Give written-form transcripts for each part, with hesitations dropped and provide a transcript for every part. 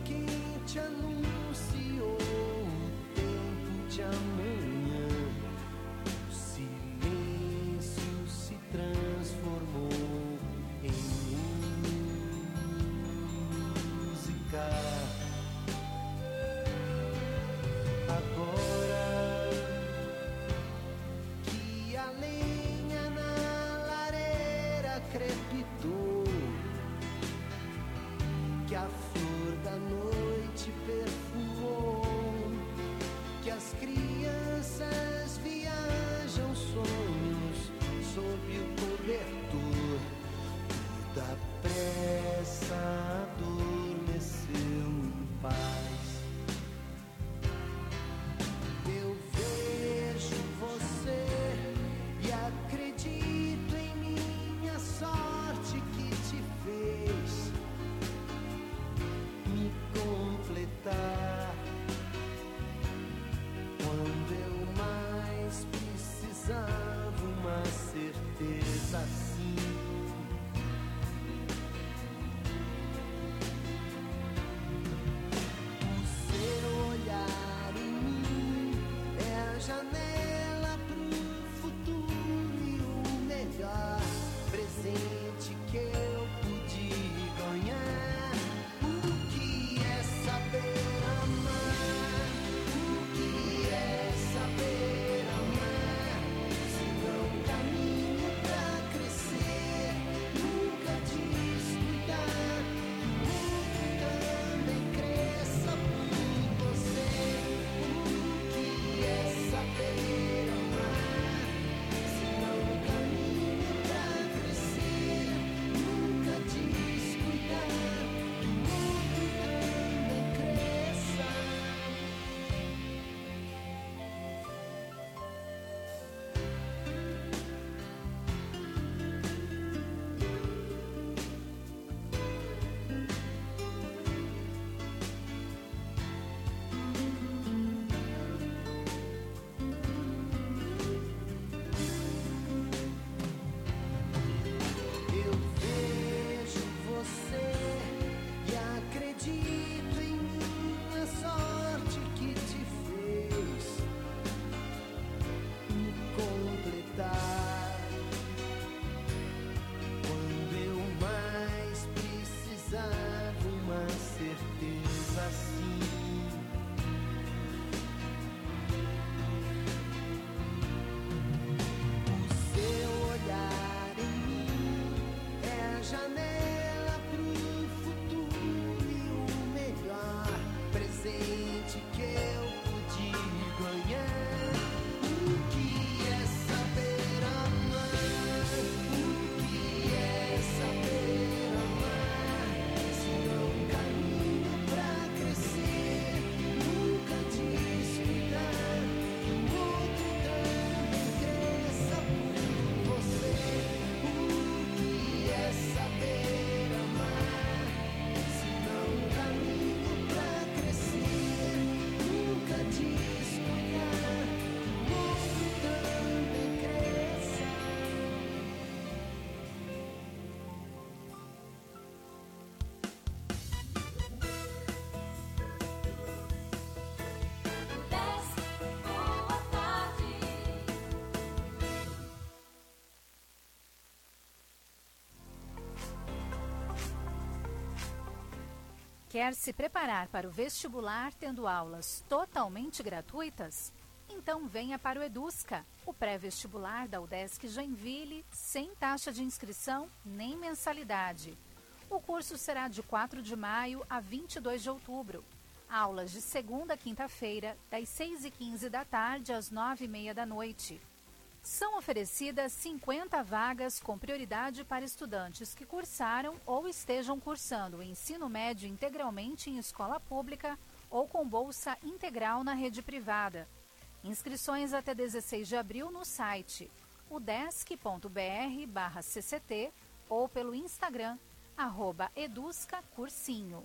quem te anunciou o tempo de amanhã. O silêncio se transformou em música. Agora que a lenha na lareira crepitou, que a flor da noite perfumou, que as crianças viajam sonhos sob o cobertor, toda pressa adormeceu em paz. Eu vejo você e acredito em minha sorte que te fez me completar quando eu mais precisava, uma certeza assim. O seu olhar em mim é a janela pro futuro e o melhor presente que eu pude ganhar. O que é saber amar? O que é saber amar? Se não caminho pra crescer, nunca descuidar, que o outro também cresça por você. O que é saber amar? Se não caminho pra crescer, nunca descuidar, que o outro também cresça. Eu vejo você e acredito em minha sorte que te fez me completar quando eu mais precisava, uma certeza assim. O seu olhar em mim é a janela pro futuro e o melhor presente que eu pude ganhar. O que é saber amar? O que é saber amar? Se não caminho pra crescer, nunca descuidar, que o outro também cresça por você. O que é saber amar? Se não caminho pra crescer, nunca descuidar, que o outro também cresça. Boa tarde. Quer se preparar para o vestibular tendo aulas totalmente gratuitas? Então venha para o Edusca, o pré-vestibular da UDESC Joinville, sem taxa de inscrição nem mensalidade. O curso será de 4 de maio a 22 de outubro. Aulas de segunda a quinta-feira, das 6h15 da tarde às 9h30 da noite. São oferecidas 50 vagas com prioridade para estudantes que cursaram ou estejam cursando o ensino médio integralmente em escola pública ou com bolsa integral na rede privada. Inscrições até 16 de abril no site udesc.br/cct ou pelo Instagram @eduscacursinho.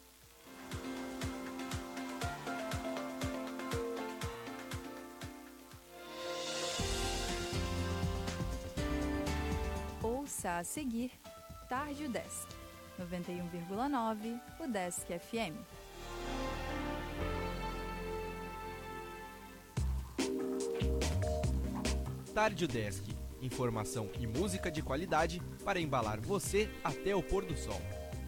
Ouça a seguir Tarde UDESC, 91,9 UDESC FM. Tarde UDESC. Informação e música de qualidade para embalar você até o pôr do sol.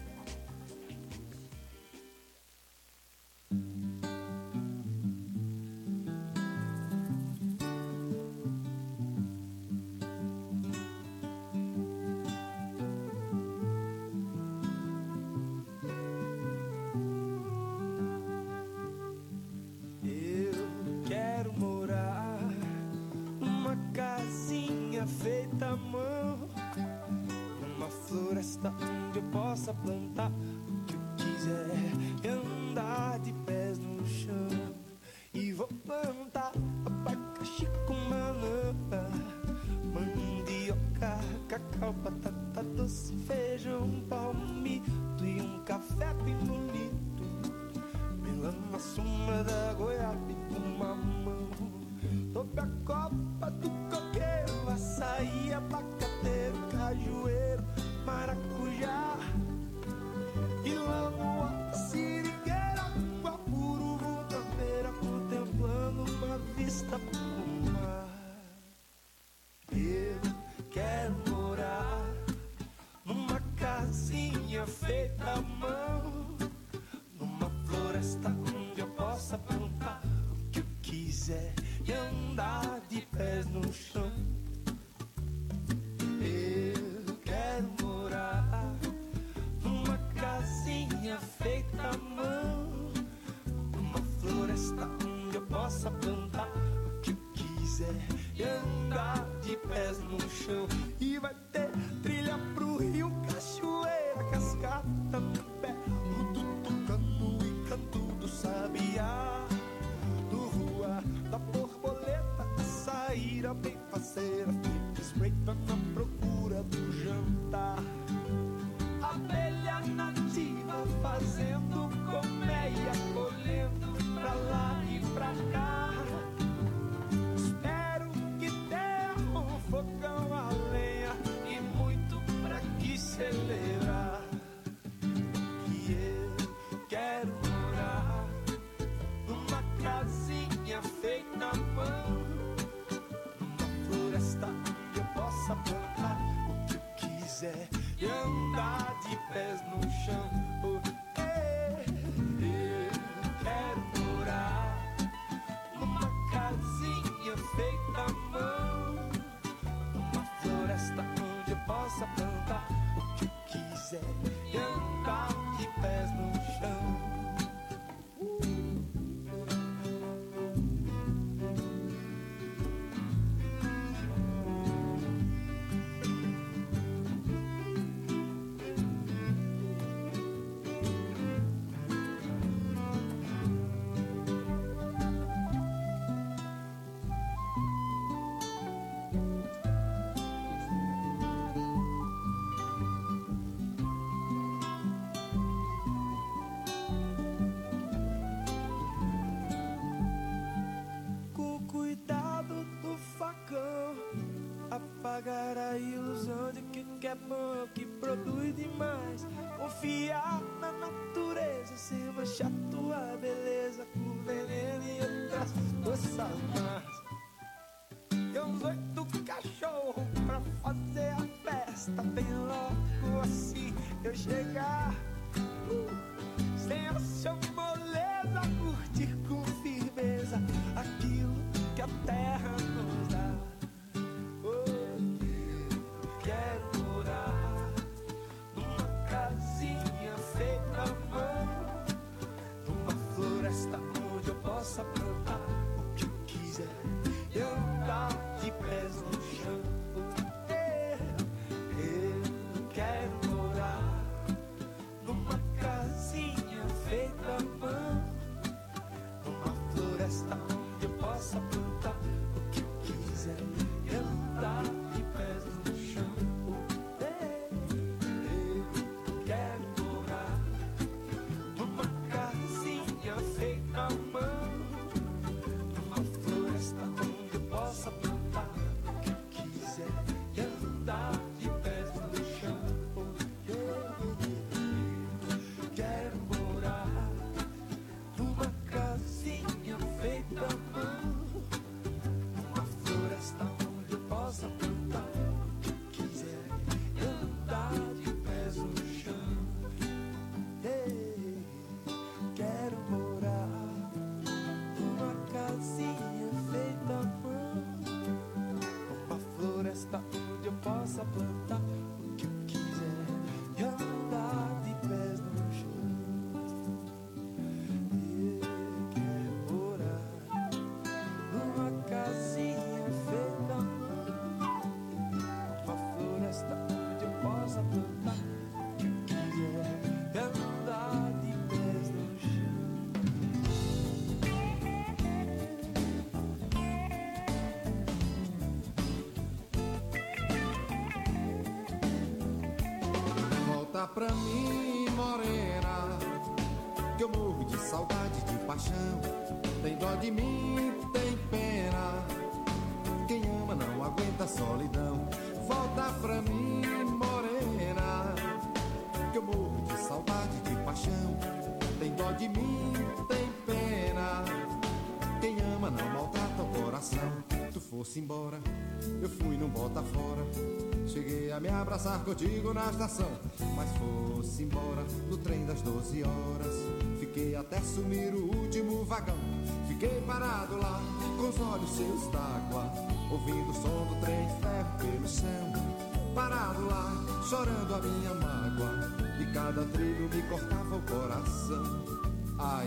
Feita à mão, numa floresta onde eu possa plantar o que eu quiser e andar de pés no chão. E vou plantar abacaxi com banana, mandioca, cacau, batata doce, feijão, palmito e um café bem bonito, melão na sombra da goiaba e com mamão. Sob a copa do coqueiro, açaí, abacateiro, cajueiro, maracujá, ilamoa, sirigueira, guapuru, tambeira, contemplando uma vista pro mar. Eu quero morar numa casinha feita à mão, numa floresta onde eu possa plantar o que eu quiser e andar de pés no chão. Eu quero morar numa casinha feita à mão, numa floresta onde eu possa plantar o que eu quiser e andar de pés no chão. E vai ter trilha pro rio, cachoeira, cascata no pé, o tutucano e canto do sabiá, do voar da borboleta, a saíra bem faceira, espreita na procura do jantar. Abelha nativa fazendo colmeia, colhendo pra lá e pra cá. Espero que tenha um fogão a lenha e muito pra que celebrar. E eu quero morar numa casinha feita à mão, numa floresta onde eu possa plantar o que eu quiser e andar de pés no chão. Eu quero morar numa casinha feita à mão, numa floresta onde eu possa plantar o que eu quiser e andar de pés no chão. Apagar a ilusão de que é bom, que produz demais. Confiar na natureza, sem manchar tua beleza com veneno e outras forças más. E uns 8 cachorros pra fazer a festa, bem logo assim eu chegar. Sem a sua moleza, curtir com firmeza aquilo que a terra nos dá. Quero morar numa casinha feita à mão, numa floresta onde eu possa plantar o que eu quiser e andar de pés no chão. Eu quero morar numa casinha feita à mão, numa floresta onde eu possa plantar o que eu quiser e andar de pés no chão. Eu quero morar numa casinha feita à mão, possa plantar o que eu quiser e andar de pés no chão. Eu quero morar numa casinha feita à mão, uma floresta onde eu possa plantar o que eu quiser e andar de pés no chão. Volta pra mim, morena, que eu morro de saudade, de paixão. Tem dó de mim, tem pena. Quem ama não aguenta a solidão. Volta pra mim, morena, que eu morro de saudade, de paixão. Tem dó de mim, tem pena. Quem ama não maltrata o coração. Tu fosse embora, eu fui num bota fora. Cheguei a me abraçar contigo na estação, mas fosse embora no trem das 12 horas. Fiquei até sumir o último vagão. Fiquei parado lá, com os olhos cheios d'água, ouvindo o som do trem de ferro pelo chão. Parado lá, chorando a minha mágoa, e cada trilho me cortava o coração. Ai,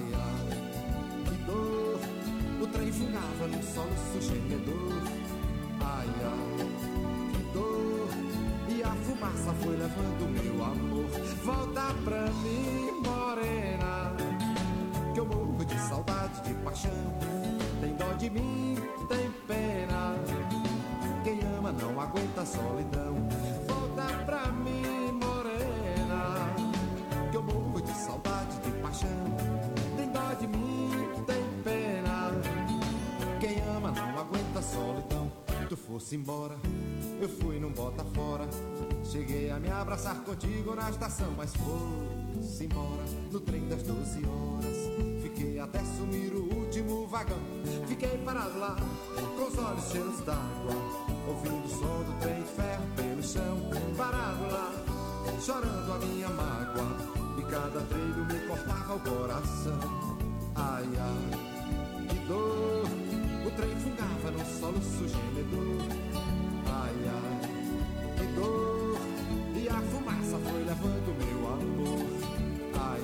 ai, que dor, o trem fungava num soluço gemedor. Ai, ai, que dor, e a fumaça foi levando meu amor. Volta pra mim, morena, que eu morro de saudade, de paixão. Tem dó de mim, tem pena. Quem ama não aguenta a solidão. Volta pra mim, morena, que eu morro de saudade, de paixão. Tem dó de mim, tem pena. Quem ama não aguenta a solidão. Tu fosse embora, eu fui num bota fora. Cheguei a me abraçar contigo na estação, mas fosse embora no trem das 12 horas. Fiquei até sumir o último vagão. Fiquei parado lá, com os olhos cheios d'água, ouvindo o som do trem de ferro pelo chão. Parado lá, chorando a minha mágoa, e cada trilho me cortava o coração. Ai, ai, que dor, o trem fungava num soluço gemedor. Ai, ai, que dor, e a fumaça foi levando meu amor. Ai,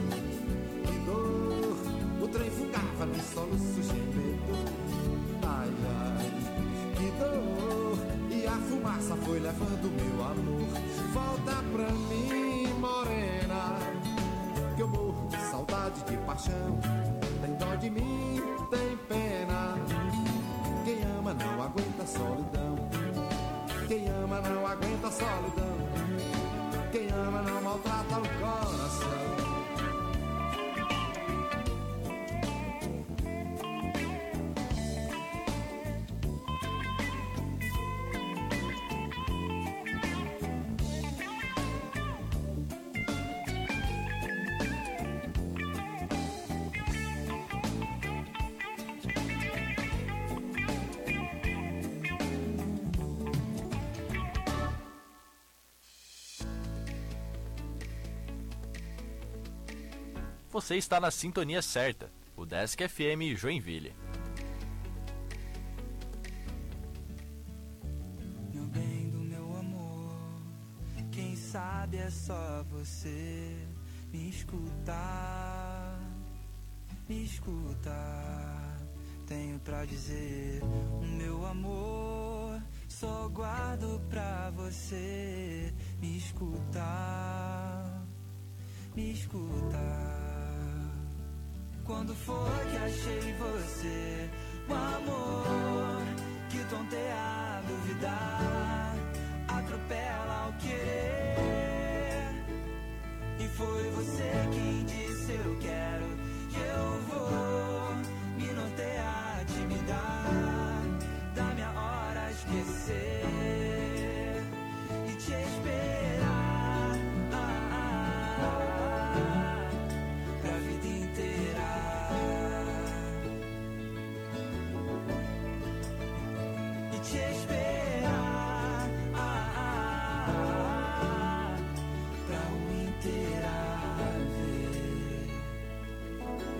ai, que dor, o trem fungava num soluço gemedor. Ai, ai, que dor, e a fumaça foi levando meu amor. Volta pra mim, morena, que eu morro de saudade, de paixão. Tem dó de mim, tem pena. Quem ama não aguenta a solidão. Quem ama não aguenta a solidão. Quem ama não maltrata o coração. Você está na sintonia certa, o Desk FM Joinville. Meu bem do meu amor, quem sabe é só você me escutar, me escutar. Tenho pra dizer, o meu amor só guardo pra você me escutar, me escutar. Quando foi que achei você, o amor que tonteia a duvidar, atropela o querer. E foi você quem disse eu quero, que eu vou me nortear, te me dar, da minha hora esquecer e te esperar. Pra vida inteira. E te esperar pra uma inteira ver.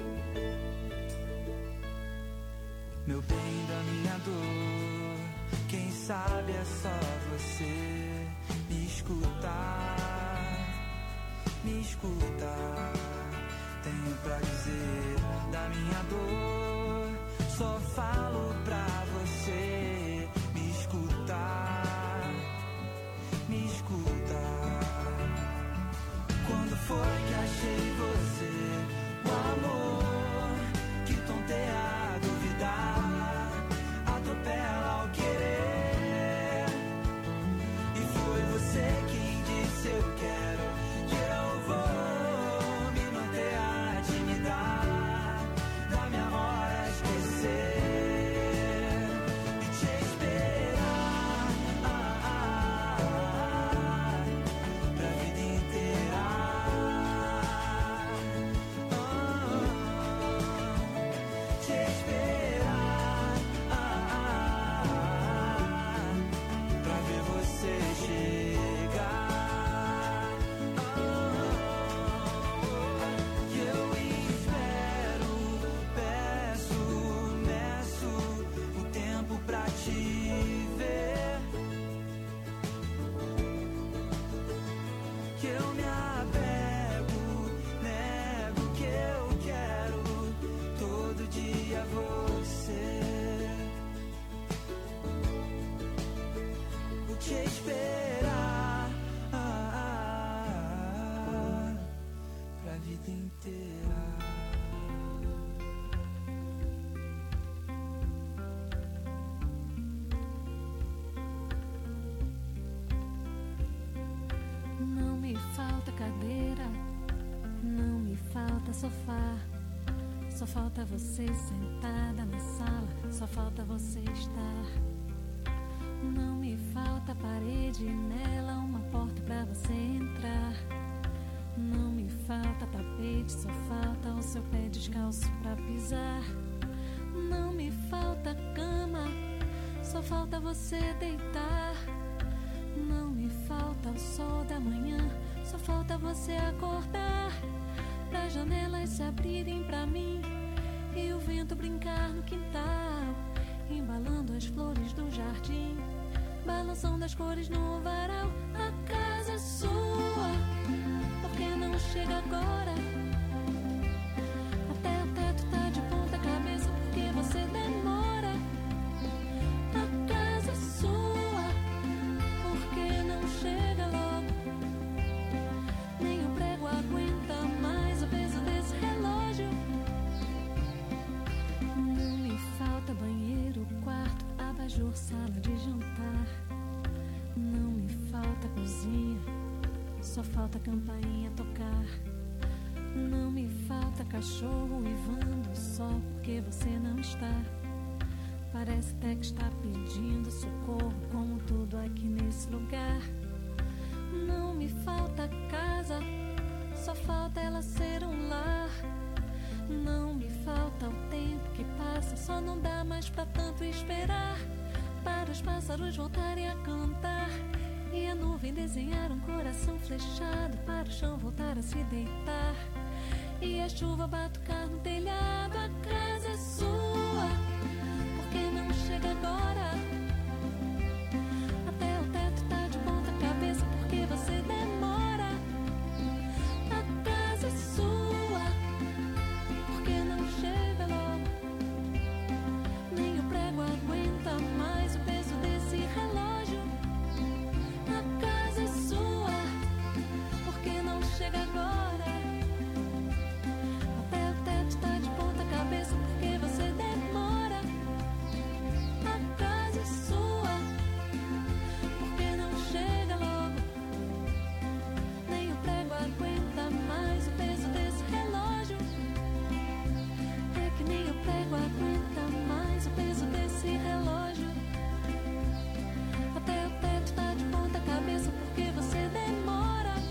Meu bem da minha dor, Quem sabe é só você me escutar, me escutar. Tenho pra dizer da minha dor, só falo pra você me escutar, me escutar. Quando foi que achei você, o amor que tonteia a duvidar, atropela ao querer. E foi você quem disse eu quero, que eu vou me manter a te dar, da minha hora esquecer e te esperar pra vida inteira. Te esperar pra ver você chegar. E eu espero, peço, meço o tempo pra te ver. Que eu me apego, nego que eu quero todo dia você. Vou te esperar pra vida inteira. Não me falta cadeira, não me falta sofá. Só falta você sentada na sala, só falta você estar. Não me falta parede, nela uma porta pra você entrar. Não me falta tapete, só falta o seu pé descalço pra pisar. Não me falta cama, só falta você deitar. Não me falta o sol da manhã, só falta você acordar. Das janelas se abrirem pra mim e o vento brincar no quintal, embalando as flores do jardim, balançando as cores no varal. A casa é sua, por que não chega agora? Até o teto tá de ponta cabeça, porque você demora. A casa é sua, por que não chega logo? Nem o prego aguenta mais o peso desse relógio. Não me falta banheiro, quarto, abajur, sala de jantar. Não me falta cozinha, só falta campainha tocar. Não me falta cachorro uivando só porque você não está. Parece até que está pedindo socorro, como tudo aqui nesse lugar. Não me falta casa, só falta ela ser um lar. Não me falta o tempo que passa, só não dá mais pra tanto esperar. Para os pássaros voltarem a cantar e a nuvem desenhar um coração flechado, para o chão voltar a se deitar e a chuva batucar no telhado.